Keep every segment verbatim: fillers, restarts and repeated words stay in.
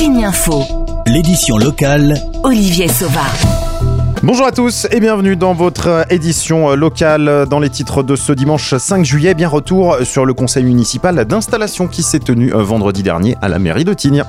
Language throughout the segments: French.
Tignes Info. L'édition locale. Olivier Sauvard. Bonjour à tous et bienvenue dans votre édition locale. Dans les titres de ce dimanche cinq juillet, bien retour sur le conseil municipal d'installation qui s'est tenu vendredi dernier à la mairie de Tignes.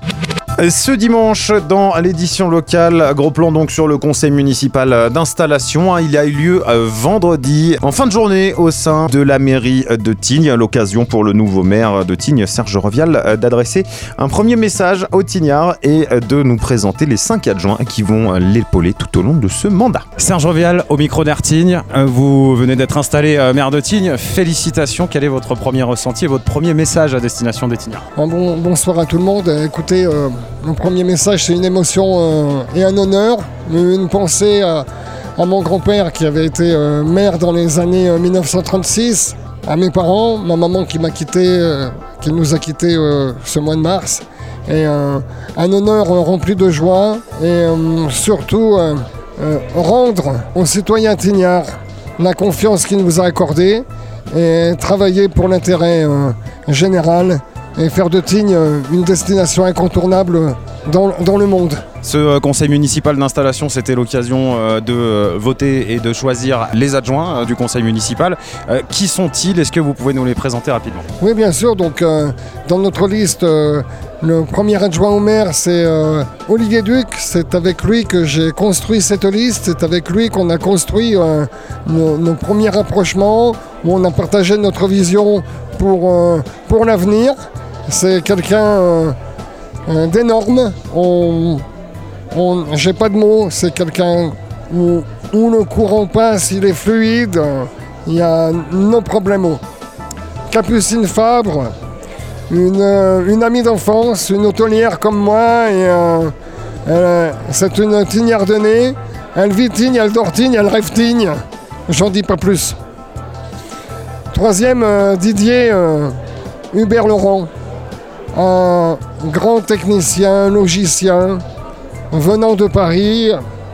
Ce dimanche, dans l'édition locale, gros plan donc sur le conseil municipal d'installation. Il a eu lieu vendredi, en fin de journée, au sein de la mairie de Tignes. L'occasion pour le nouveau maire de Tignes, Serge Revial, d'adresser un premier message aux Tignards et de nous présenter les cinq adjoints qui vont l'épauler tout au long de ce mandat. Serge Revial, au micro d'Air Tignes. Vous venez d'être installé maire de Tignes. Félicitations. Quel est votre premier ressenti et votre premier message à destination des Tignards ? Bon, bonsoir à tout le monde. Écoutez, euh, mon premier message, c'est une émotion euh, et un honneur. Une pensée à, à mon grand-père qui avait été euh, maire dans les années euh, dix-neuf cent trente-six, à mes parents, ma maman qui m'a quitté, euh, qui nous a quittés euh, ce mois de mars. Et euh, un honneur euh, rempli de joie et euh, surtout euh, euh, rendre aux citoyens tignards la confiance qu'il nous a accordée et travailler pour l'intérêt euh, général et faire de Tignes une destination incontournable dans, dans le monde. Ce conseil municipal d'installation, c'était l'occasion de voter et de choisir les adjoints du conseil municipal. Qui sont-ils ? Est-ce que vous pouvez nous les présenter rapidement ? Oui, bien sûr. Donc, euh, dans notre liste, euh, le premier adjoint au maire, c'est euh, Olivier Duc. C'est avec lui que j'ai construit cette liste. C'est avec lui qu'on a construit euh, nos, nos premiers rapprochements, où on a partagé notre vision pour, euh, pour l'avenir. C'est quelqu'un euh, euh, d'énorme. On, on, j'ai pas de mots. C'est quelqu'un où, où le courant passe, il est fluide. Il y a nos problèmes. Capucine Fabre, une, euh, une amie d'enfance, une hôtelière comme moi. Et, euh, elle, c'est une Tignardonnée. Elle vit Tignes, elle dort Tignes, elle rêve Tignes. J'en dis pas plus. Troisième, euh, Didier euh, Hubert Laurent. Un grand technicien, logicien, venant de Paris,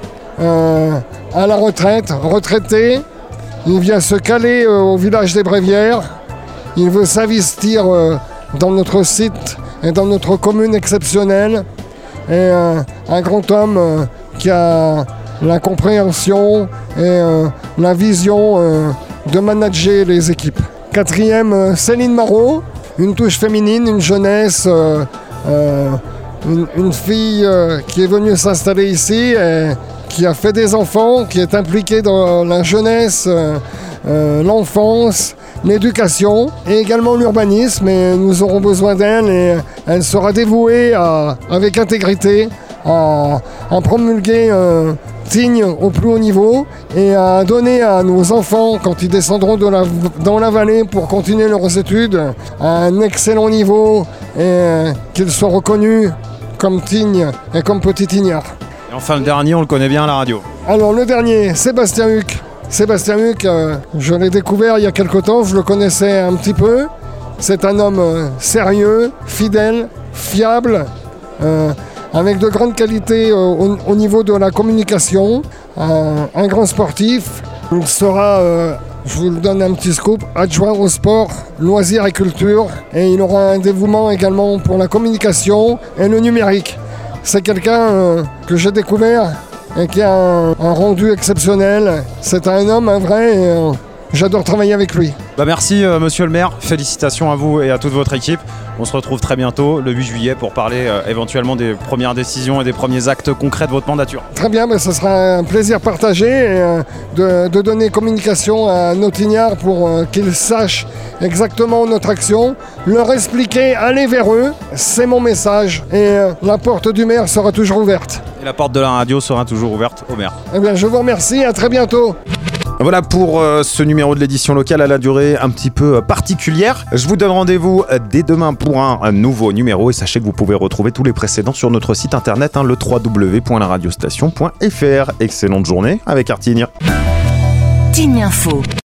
euh, à la retraite, retraité. Il vient se caler euh, au village des Brévières. Il veut s'investir euh, dans notre site et dans notre commune exceptionnelle. Et euh, un grand homme euh, qui a la compréhension et euh, la vision euh, de manager les équipes. Quatrième, euh, Céline Marot. Une touche féminine, une jeunesse, euh, euh, une, une fille euh, qui est venue s'installer ici, et qui a fait des enfants, qui est impliquée dans la jeunesse, euh, euh, l'enfance, l'éducation et également l'urbanisme. Et nous aurons besoin d'elle et elle sera dévouée à, avec intégrité à, à promulguer euh, Tignes au plus haut niveau et à donner à nos enfants, quand ils descendront de la, dans la vallée pour continuer leurs études, un excellent niveau et euh, qu'ils soient reconnus comme Tignes et comme petits Tignards. Et enfin, le dernier, on le connaît bien à la radio. Alors, le dernier, Sébastien Huc. Sébastien Huc, euh, je l'ai découvert il y a quelque temps, je le connaissais un petit peu. C'est un homme euh, sérieux, fidèle, fiable, euh, avec de grandes qualités euh, au, au niveau de la communication, euh, un grand sportif. Il sera, euh, je vous le donne un petit scoop, adjoint au sport, loisirs et culture, et il aura un dévouement également pour la communication et le numérique. C'est quelqu'un euh, que j'ai découvert et qui a un, un rendu exceptionnel. C'est un homme, un vrai, et euh, j'adore travailler avec lui. Bah merci euh, monsieur le maire, félicitations à vous et à toute votre équipe. On se retrouve très bientôt, le huit juillet, pour parler euh, éventuellement des premières décisions et des premiers actes concrets de votre mandature. Très bien, mais ce sera un plaisir partagé et, euh, de, de donner communication à nos Tignards pour euh, qu'ils sachent exactement notre action, leur expliquer, aller vers eux, c'est mon message. Et euh, la porte du maire sera toujours ouverte. Et la porte de la radio sera toujours ouverte au maire. Eh bien, je vous remercie, à très bientôt. Voilà pour euh, ce numéro de l'édition locale à la durée un petit peu euh, particulière. Je vous donne rendez-vous euh, dès demain pour un, un nouveau numéro et sachez que vous pouvez retrouver tous les précédents sur notre site internet, hein, le w w w point la radiostation point f r. Excellente journée avec Tignes. Tignes Info.